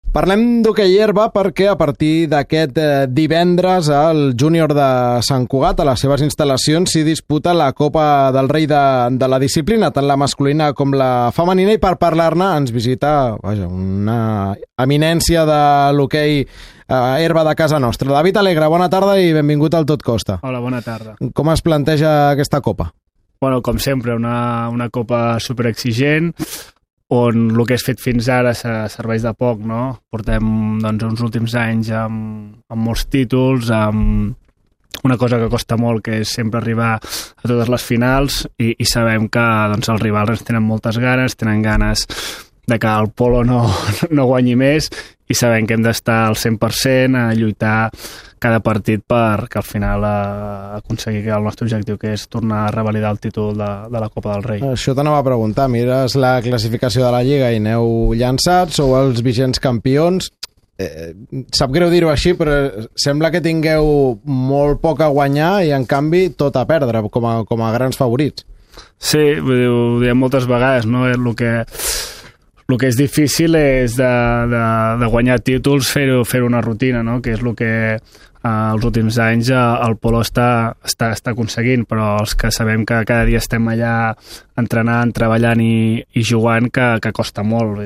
Parlem d'hoquei herba perquè a partir d'aquest divendres el júnior de Sant Cugat, a les seves instal·lacions, s'hi disputa la Copa del Rei de la disciplina, tant la masculina com la femenina, i per parlar-ne ens visita una eminència de l'hoquei herba de casa nostra. David Alegre, bona tarda i benvingut al Tot Costa. Hola, bona tarda. Com es planteja aquesta Copa? Bueno, com sempre, una Copa superexigent, on el que és fet fins ara serveix de poc, no? Portem uns últims anys amb molts títols, amb una cosa que costa molt, que és sempre arribar a totes les finals, i sabem que els rivals ens tenen moltes ganes, tenen ganes de que el polo no guanyi més, i sabem que hem d'estar al 100% a lluitar cada partit perquè al final aconseguir el nostre objectiu, que és tornar a revalidar el títol de la Copa del Rei. Això t'anava a preguntar, mires la classificació de la Lliga i aneu llançats, sou els vigents campions. Sap greu dir-ho així, però sembla que tingueu molt poc a guanyar i en canvi tot a perdre com a grans favorits. Sí, ho diem moltes vegades, no? El que és difícil és de guanyar títols, fer una rutina, no? Que és el que els últims anys el polo està aconseguint, però els que sabem que cada dia estem allà entrenant, treballant i jugant, que costa molt.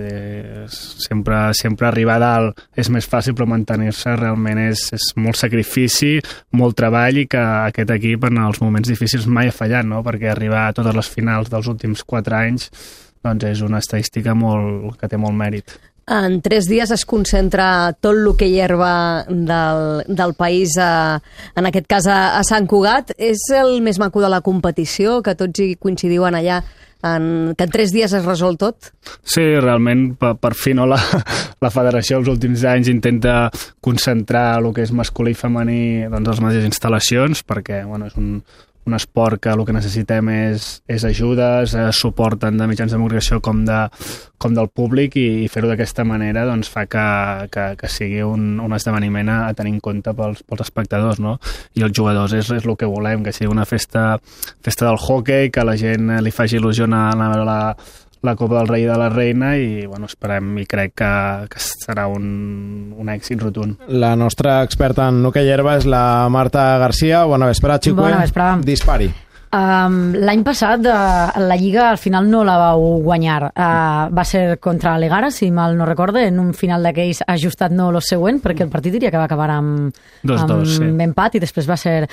Sempre arribar a dalt és més fàcil, però mantenir-se realment és molt sacrifici, molt treball, i que aquest equip en els moments difícils mai ha fallat, no? Perquè arribar a totes les finals dels últims 4 anys és una estadística que té molt mèrit. En 3 dies es concentra tot l'hoquei herba del país, en aquest cas a Sant Cugat. És el més maco de la competició, que tots hi coincidiu allà, que en 3 dies es resol tot? Sí, realment, per fi la federació els últims anys intenta concentrar el que és masculí i femení a les mateixes instal·lacions, perquè és un esport que el que necessitem és ajudes, suport tant de mitjans de comunicació com del públic, i fer-ho d'aquesta manera fa que sigui un esdeveniment a tenir en compte pels espectadors, no? I els jugadors és el que volem, que sigui una festa del hoquei, que a la gent li faci il·lusió anar a veure la Copa del Rei i de la Reina, i esperem i crec que serà un èxit rotund. La nostra experta en hoquei herba és la Marta García. Bona vesprada, Xicue. Bona vesprada. Dispari. L'any passat la Lliga al final no la vau guanyar. Va ser contra l'Egara, si mal no recorde, en un final d'aquells ajustat no el següent, perquè el partit diria que va acabar amb 2-2, sí. Empat, i després va ser...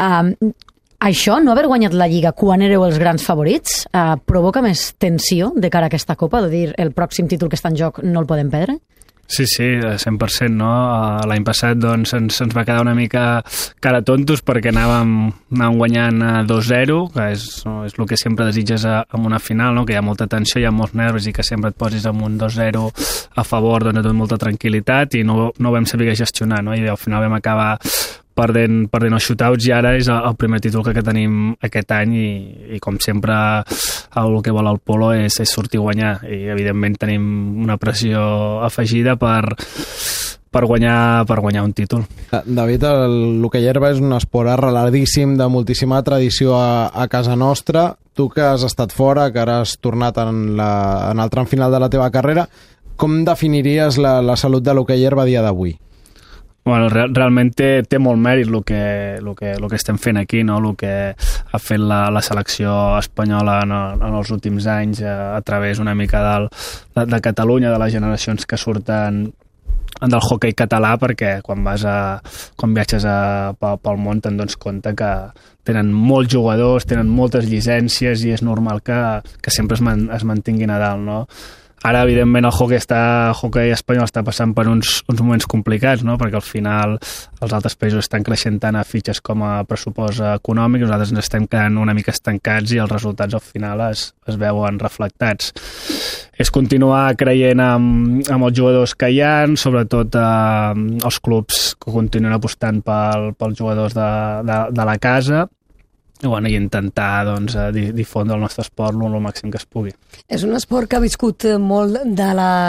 Això, no haver guanyat la Lliga quan éreu els grans favorits, provoca més tensió de cara a aquesta Copa? De dir, el pròxim títol que està en joc no el podem perdre? Sí, 100%, no? L'any passat ens va quedar una mica cara tontos perquè anàvem guanyant 2-0, que és el que sempre desitges en una final, no? Que hi ha molta tensió, hi ha molts nervis, i que sempre et posis amb un 2-0 a favor dona tot molta tranquil·litat, i no ho vam saber gestionar, no? I al final vam acabar perdent els shootouts, i ara és el primer títol que tenim aquest any, i com sempre el que vol el polo és sortir a guanyar, i evidentment tenim una pressió afegida per guanyar un títol. David, l'hoquei herba és un esport arreladíssim, de moltíssima tradició a casa nostra. Tu que has estat fora, que ara has tornat en el tram final de la teva carrera, com definiries la salut de l'hoquei herba a dia d'avui? Bueno, realment té molt mèrit el que estem fent aquí, no? El que ha fet la selecció espanyola en els últims anys, a través una mica de Catalunya, de les generacions que surten del hoquei català, perquè quan viatges pel món te'n dones compte que tenen molts jugadors, tenen moltes llicències, i és normal que sempre es mantinguin a dalt, no? Ara, evidentment, el hoquei espanyol està passant per uns moments complicats, no? Perquè al final els altres països estan creixent tant a fitxes com a pressupost econòmic, nosaltres ens estem quedant una mica estancats, i els resultats al final es veuen reflectats. És continuar creient amb els jugadors que hi ha, sobretot els clubs que continuen apostant pels jugadors de la casa, i intentar difondre el nostre esport el màxim que es pugui. És un esport que ha viscut molt de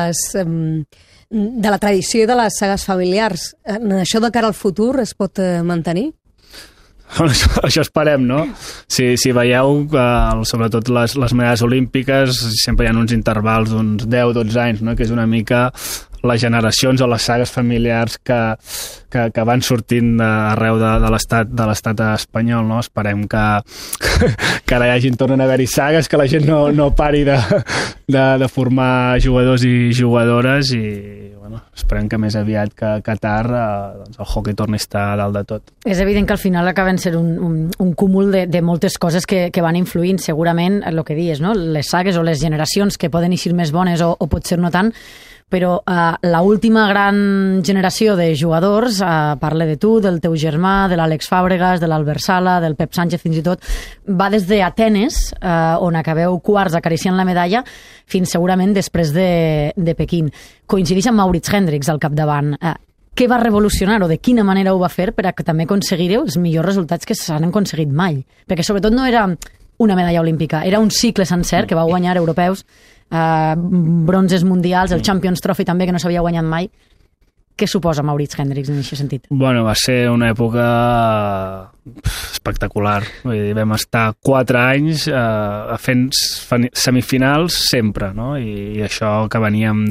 la tradició i de les sagues familiars. Això de cara al futur es pot mantenir? Això esperem, no? Si veieu, sobretot les medalles olímpiques, sempre hi ha uns intervals d'uns 10-12 anys, no? Que és una mica les generacions o les sagues familiars que van sortint arreu de l'estat espanyol, no? Esperem que ara tornen a haver-hi sagues, que la gent no pari de formar jugadors i jugadores i bueno, esperem que més aviat que tard doncs el hockey torni a estar a dalt de tot. És evident que al final acaben sent un cúmul de moltes coses que van influint, segurament, el que dius, no? Les sagues o les generacions que poden eixir més bones o potser no tant, però l'última gran generació de jugadors, parla de tu, del teu germà, de l'Àlex Fàbregas, de l'Albert Sala, del Pep Sánchez fins i tot, va des d'Atenes, on acabeu quarts acariciant la medalla, fins segurament després de Pequín. Coincideix amb Maurits Hendricks al capdavant. Què va revolucionar o de quina manera ho va fer per a que també aconseguireu els millors resultats que s'han aconseguit mai? Perquè sobretot no era una medalla olímpica, era un cicle sencer que va guanyar europeus, bronzes mundials, el Champions Trophy també, que no s'havia guanyat mai. Què suposa Maurits Hendricks en aquest sentit? Bueno, va ser una època espectacular. Vull dir, vam estar 4 anys fent semifinals sempre, no? I això que veníem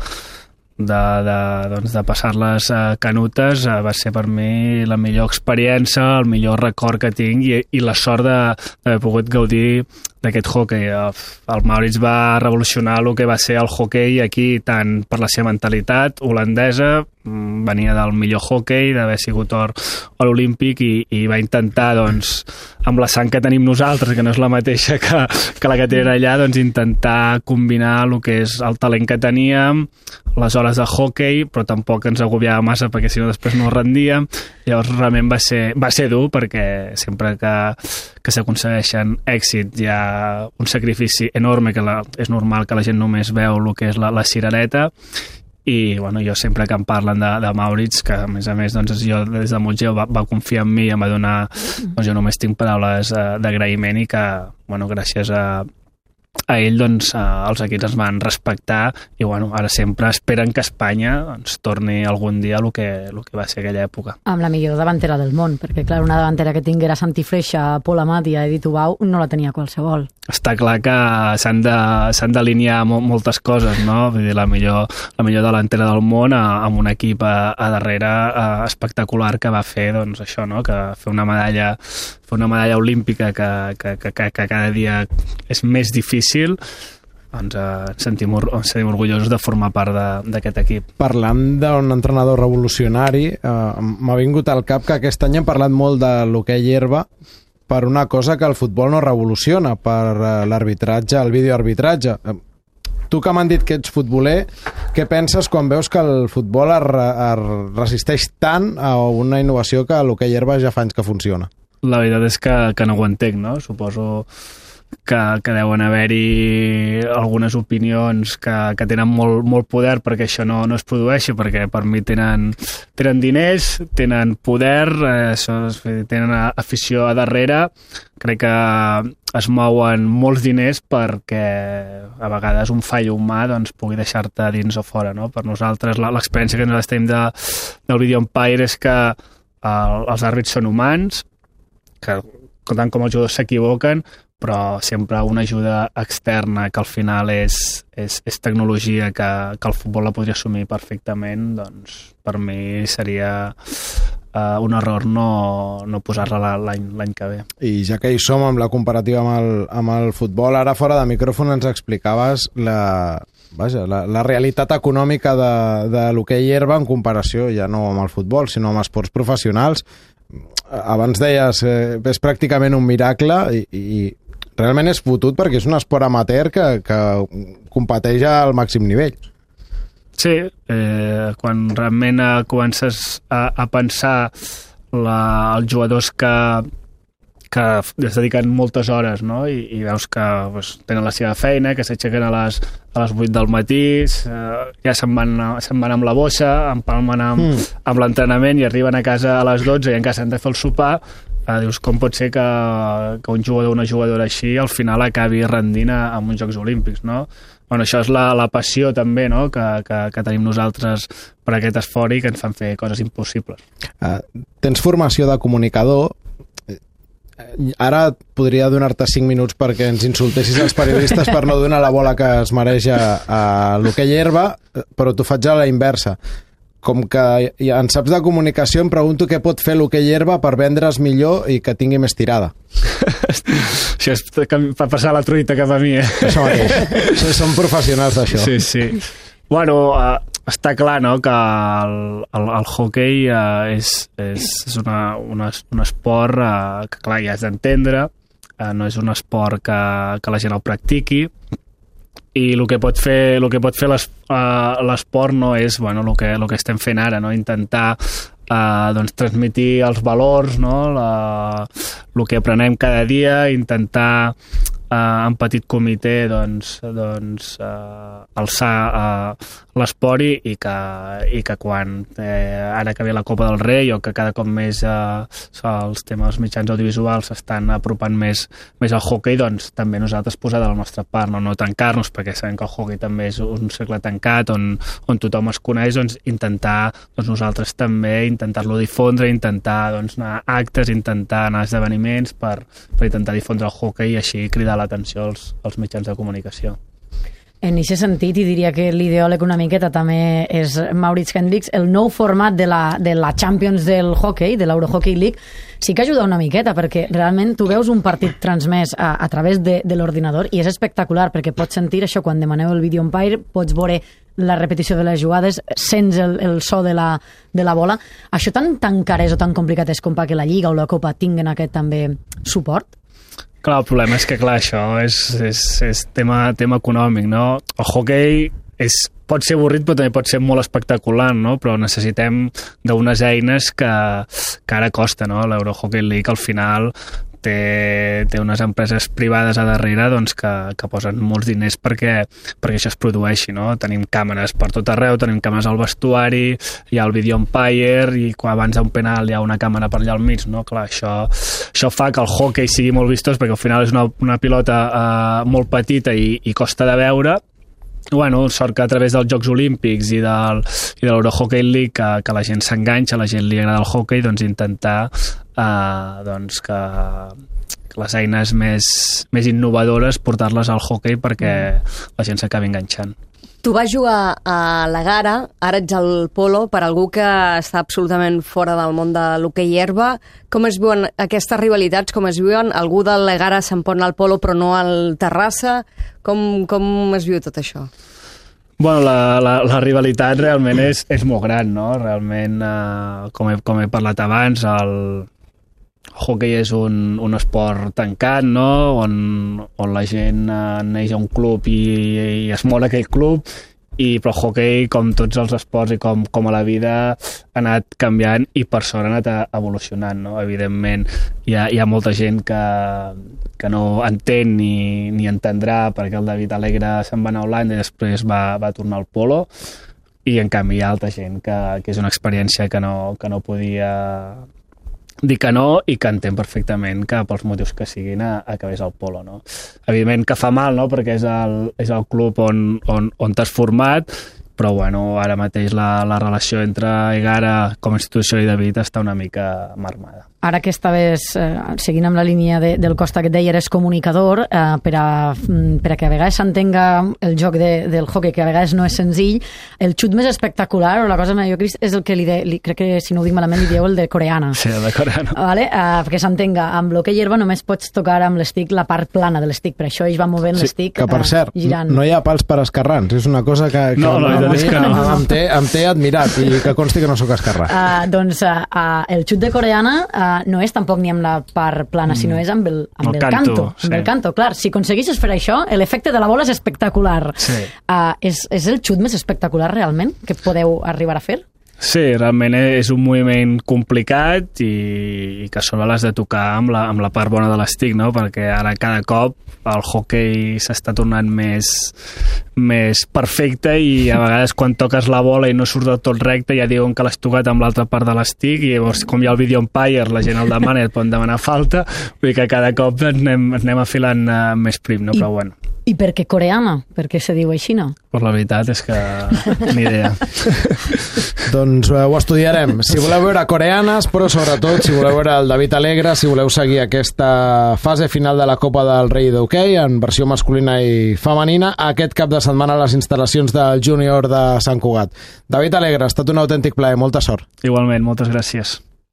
de passar-les canutes va ser per mi la millor experiència, el millor record que tinc i la sort d'haver pogut gaudir d'aquest hoquei. El Maurits va revolucionar el que va ser el hoquei aquí, tant per la seva mentalitat holandesa, venia del millor hoquei, d'haver sigut or olímpic i va intentar, doncs, amb la sang que tenim nosaltres, que no és la mateixa que la que tenen allà, doncs intentar combinar el que és el talent que teníem, les hores de hoquei, però tampoc ens agobiava massa perquè si no després no rendíem. Llavors realment va ser dur perquè sempre que s'aconsegueixen èxits hi ha un sacrifici enorme que és normal que la gent només veu el que és la cirereta i bueno, jo sempre que em parlen de Maurits, que a més doncs, jo des de molt jove va confiar en mi i em va donar, doncs jo només tinc paraules d'agraïment i que bueno, gràcies a ell doncs, els equips ens van respectar i bueno, ara sempre esperen que Espanya doncs, torni algun dia el que va ser aquella època. Amb la millor davantera del món, perquè clar, una davantera que tinguera Santi Freixa, Pol Amat i Edith Ubau no la tenia qualsevol. Està clar que s'han d'alinear moltes coses, no? Vull dir, la millor davantera del món amb un equip a darrere espectacular que va fer doncs, això, no? Que fer una medalla olímpica que cada dia és més difícil, doncs ens sentim orgullosos de formar part d'aquest equip. Parlant d'un entrenador revolucionari, m'ha vingut al cap que aquest any hem parlat molt de l'hoquei herba per una cosa que el futbol no revoluciona, per l'arbitratge, el videoarbitratge. Tu que m'han dit que ets futboler, què penses quan veus que el futbol es resisteix tant a una innovació que l'hoquei herba ja fa anys que funciona? La veritat és que no ho entenc, no? Suposo que deuen haver-hi algunes opinions que tenen molt poder perquè això no es produeixi, perquè per mi tenen diners, tenen poder, tenen afició a darrere, crec que es mouen molts diners perquè a vegades un fallo humà doncs, pugui deixar-te dins o fora, no? Per nosaltres l'experiència que nosaltres tenim del video umpire és que els àrbits són humans, que tant com els jugadors s'equivoquen, però sempre una ajuda externa que al final és tecnologia que el futbol la podria assumir perfectament, doncs per mi seria un error no posar-la l'any que ve. I ja que hi som amb la comparativa amb el futbol, ara fora de micròfon ens explicaves la realitat econòmica de l'hoquei herba en comparació ja no amb el futbol, sinó amb esports professionals. Abans deies és pràcticament un miracle i realment és fotut perquè és un esport amateur que competeix al màxim nivell. Sí, quan realment comences a pensar els jugadors que es dediquen moltes hores, no? I veus que tenen la seva feina, que s'aixequen a les 8 del matí, ja se'n van amb la bossa, empalmen amb l'entrenament i arriben a casa a les 12 i encara s'han de fer el sopar. Dius, com pot ser que un jugador o una jugadora així al final acabi rendint en uns Jocs Olímpics, no? Bueno, això és la passió també, no? que tenim nosaltres per aquest esport i que ens fan fer coses impossibles. Tens formació de comunicador. ara podria donar-te 5 minuts perquè ens insultessis els periodistes per no donar la bola que es mereix a l'hoquei herba, però t'ho faig a la inversa. Com que en saps de comunicació, em pregunto què pot fer l'hoquei herba per vendre's millor i que tingui més tirada. Això és per passar la truita cap a mi, Això mateix. Som professionals d'això. Sí. Bueno, està clar, no?, que el hoquei és un esport que, clar, ja has d'entendre, no és un esport que la gent el practiqui, i el que pot fer l'esport no és, bueno, el que estem fent ara, no?, intentar doncs transmitir els valors, no?, el que aprenem cada dia, intentar en petit comitè doncs alçar l'esport i que quan ara que ve la Copa del Rei o que cada cop més els temes mitjans audiovisuals s'estan apropant més al hoquei, doncs també nosaltres posar de la nostra part, no tancar-nos, perquè sabem que el hoquei també és un cercle tancat on tothom es coneix, doncs intentar nosaltres també intentar-lo difondre, intentar anar a actes, intentar anar a esdeveniments per intentar difondre el hoquei i així cridar l'atenció als mitjans de comunicació. En aquest sentit, i diria que l'ideòleg una miqueta també és Maurits Hendricks, el nou format de la Champions del hockey, de l'Eurohockey League, sí que ajuda una miqueta, perquè realment tu veus un partit transmès a través de l'ordinador i és espectacular, perquè pots sentir això quan demaneu el video umpire, pots veure la repetició de les jugades, sents el so de la bola. Això tan car és o tan complicat és com que la Lliga o la Copa tinguen aquest també suport? Clar, el problema és que, clar, això és tema econòmic, no? El hoquei pot ser avorrit, però també pot ser molt espectacular, no? Però necessitem d'unes eines que ara costa, no? L'Eurohockey League, al final, té unes empreses privades a darrere doncs, que posen molts diners perquè això es produeixi, no? Tenim càmeres per tot arreu, tenim càmeres al vestuari, hi ha el video umpire i quan abans hi ha un penal hi ha una càmera per allà al mig, no? Clar, això fa que el hoquei sigui molt vistós perquè al final és una pilota molt petita i costa de veure. Bueno, sort que a través dels Jocs Olímpics i de l'Eurohockey League que la gent s'enganxa, a la gent li agrada el hoquei, doncs intentar que les eines més innovadores portar-les al hoquei perquè la gent s'acabi enganxant. Tu vas jugar a la Gara, ara ets al polo, per algú que està absolutament fora del món de l'hoquei herba. Com es viuen aquestes rivalitats? Com es viuen? Algú de la Gara se'n pot anar al polo però no al Terrassa? Com es viu tot això? Bueno, la rivalitat realment és molt gran, no? Realment, com he parlat abans, el hoquei és un esport tancat, no? On la gent neix a un club i es mor aquell club, però el hoquei, com tots els esports i com a la vida, ha anat canviant i per sort ha anat evolucionant, no? Evidentment, hi ha molta gent que no entén ni entendrà perquè el David Alegre se'n va anar a Holanda i després va tornar al polo, i en canvi hi ha altra gent que és una experiència que no podia dir que no i que entén perfectament que pels motius que siguin acabés al polo, no? Evidentment que fa mal, no?, perquè és el club on t'has format, però bueno, ara mateix la relació entre Egara com a institució i David està una mica marmada. Ara que estaves seguint amb la línia del Costa que et deia, eres comunicador, per a que a vegades s'entenga el joc del hoquei, que a vegades no és senzill, el xut més espectacular o la cosa millor és el que crec que, si no ho dic malament, li dieu el de coreana. Sí, el de coreana. Vale? Perquè s'entenga, amb l'hoquei herba només pots tocar amb l'estic la part plana de l'estic, per això ells va movent l'estic que per cert, girant. No hi ha pals per escarrans, és una cosa que em té admirat i que consti que no sóc escarrà. Doncs el xut de coreana no és tampoc ni amb la part plana, sinó és amb el canto. Sí. Amb el canto, clar. Si aconseguissis fer això, l'efecte de la bola és espectacular. Sí. És el xut més espectacular, realment, que podeu arribar a fer? Sí, realment és un moviment complicat i que sobre l'has de tocar amb la part bona de l'estic, no? Perquè ara cada cop el hoquei s'està tornant més perfecte i a vegades quan toques la bola i no surt del tot recte ja diuen que l'has tocat amb l'altra part de l'estic i llavors com hi ha el video umpire la gent el demana i et poden demanar falta, vull dir que cada cop ens anem afilant més prim, no? Però bueno. I per què coreana? Per què se diu així, no? Pues la veritat és que ni idea. Doncs ho estudiarem. Si voleu veure coreanes, però sobretot si voleu veure el David Alegre, si voleu seguir aquesta fase final de la Copa del Rei d'hoquei en versió masculina i femenina, aquest cap de setmana a les instal·lacions del Júnior de Sant Cugat. David Alegre, ha estat un autèntic plaer. Molta sort. Igualment, moltes gràcies.